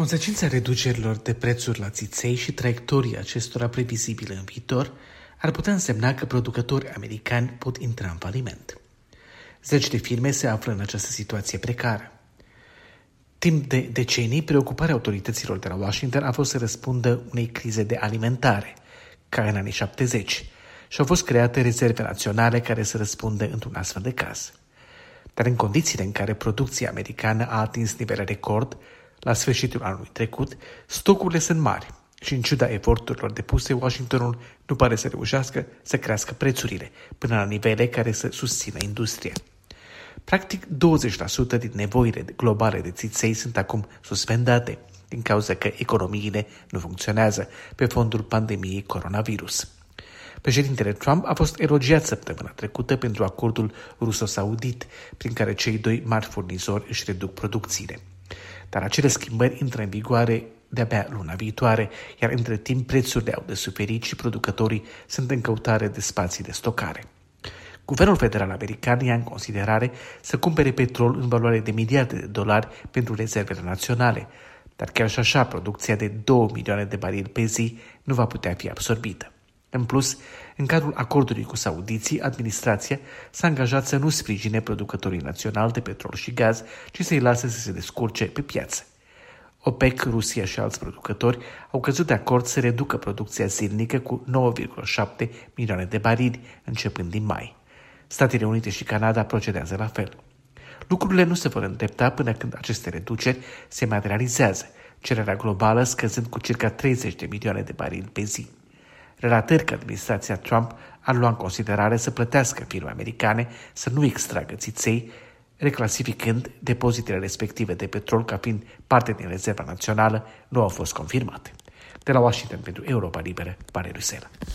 Consecința reducerilor de prețuri la țiței și traiectoria acestora previzibilă în viitor ar putea însemna că producători americani pot intra în faliment. Zeci de firme se află în această situație precară. Timp de decenii, preocuparea autorităților de la Washington a fost să răspundă unei crize de alimentare, ca în anii 70, și au fost create rezerve naționale care să răspundă într-un astfel de caz. Dar în condițiile în care producția americană a atins nivele record, la sfârșitul anului trecut, stocurile sunt mari și, în ciuda eforturilor depuse, Washingtonul nu pare să reușească să crească prețurile până la nivele care să susțină industria. Practic, 20% din nevoile globale de țiței sunt acum suspendate din cauza că economiile nu funcționează pe fondul pandemiei coronavirus. Președintele Trump a fost elogiat săptămâna trecută pentru acordul ruso-saudit, prin care cei doi mari furnizori își reduc producțiile. Dar acele schimbări intră în vigoare de-abia luna viitoare, iar între timp prețurile au de suferit și producătorii sunt în căutare de spații de stocare. Guvernul federal american ia în considerare să cumpere petrol în valoare de miliarde de dolari pentru rezervele naționale, dar chiar și așa producția de 2 milioane de barili pe zi nu va putea fi absorbită. În plus, în cadrul acordului cu saudiții, administrația s-a angajat să nu sprijine producătorii naționali de petrol și gaz, ci să-i lase să se descurce pe piață. OPEC, Rusia și alți producători au căzut de acord să reducă producția zilnică cu 9,7 milioane de barili, începând din mai. Statele Unite și Canada procedează la fel. Lucrurile nu se vor îndrepta până când aceste reduceri se materializează, cererea globală scăzând cu circa 30 de milioane de barili pe zi. Relatări că administrația Trump ar lua în considerare să plătească firme americane să nu extragă țiței, reclasificând depozitele respective de petrol ca fiind parte din rezerva națională, nu au fost confirmate. De la Washington pentru Europa Liberă, Valeriu Sela.